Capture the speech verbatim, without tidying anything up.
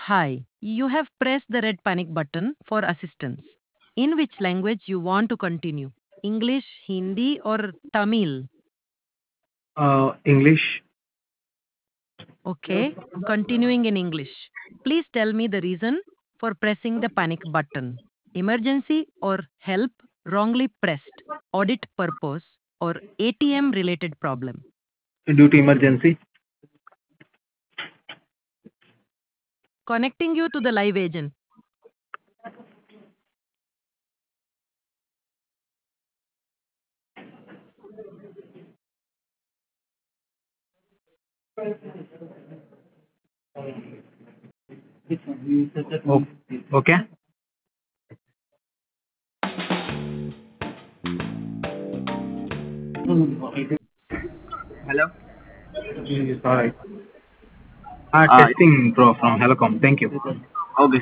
Hi, you have pressed the red panic button for assistance. In which language you want to continue? English, Hindi, or Tamil? Uh, English. Okay, continuing in English. Please tell me the reason for pressing the panic button. Emergency or help wrongly pressed, audit purpose, or A T M related problem. Due to emergency. Connecting you to the live agent. O- okay. Hello. Yes, all right. Ah, Uh, testing bro from Helicom. Thank you. okay.